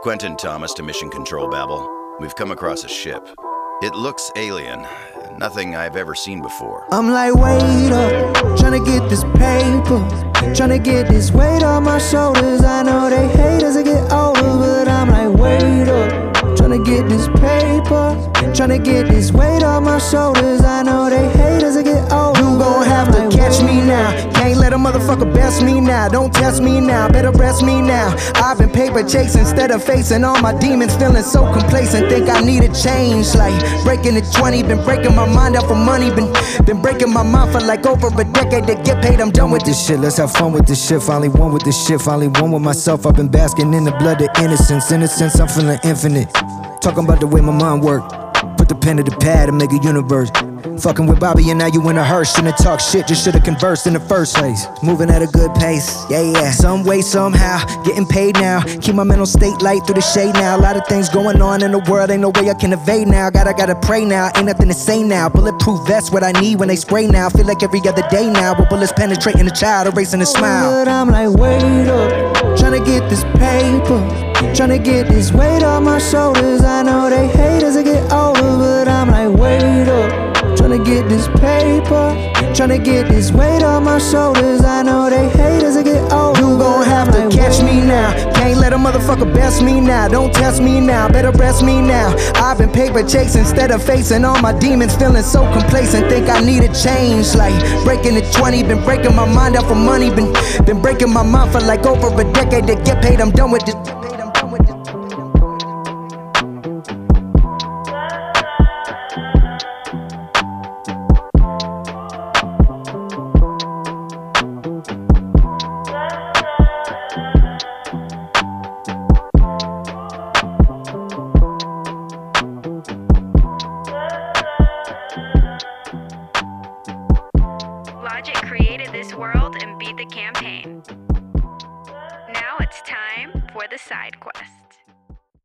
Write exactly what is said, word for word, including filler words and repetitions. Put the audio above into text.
Quentin Thomas to Mission Control, Babel. We've come across a ship. It looks alien. Nothing I've ever seen before. I'm like, wait up, tryna get this paper, tryna get this weight on my shoulders. I know they hate as I get older, but I'm like, wait up, tryna get this paper, tryna get this weight on my shoulders. I know they hate as I get older. You gon' have to catch me now. Can't let a motherfucker best me now. Don't test me now, better rest me now. I've been paper chasing instead of facing all my demons, feeling so complacent. Think I need a change, like breaking the twenty. Been breaking my mind out for money. Been, been breaking my mind for like over a decade to get paid. I'm done with this shit. Let's have fun with this shit. Finally one with this shit. Finally one with myself. I've been basking in the blood of innocence. Innocence, I'm feeling infinite. Talking about the way my mind work. Put the pen to the pad and make a universe. Fucking with Bobby and now you in a hearse. Shouldn't talk shit, just should've conversed in the first place. Moving at a good pace, yeah, yeah. Some way, somehow, getting paid now. Keep my mental state light through the shade now. A lot of things going on in the world, ain't no way I can evade now. Gotta, gotta pray now, ain't nothing to say now. Bulletproof vest, what I need when they spray now. Feel like every other day now, with bullets penetrating the child, erasing a smile. But I'm like, wait up, tryna get this paper, tryna get this weight on my shoulders. I know they hate as I get older, but I'm like, wait up, tryna get this paper, tryna get this weight on my shoulders. I know they hate as I get older. You gon' have to catch me now. Can't let a motherfucker best me now. Don't test me now, better rest me now. I've been paper chasing instead of facing all my demons, feeling so complacent. Think I need a change, like breaking the twenty. Been breaking my mind out for money. Been, been breaking my mind for like over a decade to get paid. I'm done with this. Logic created this world and beat the campaign. Now it's time for the side quest.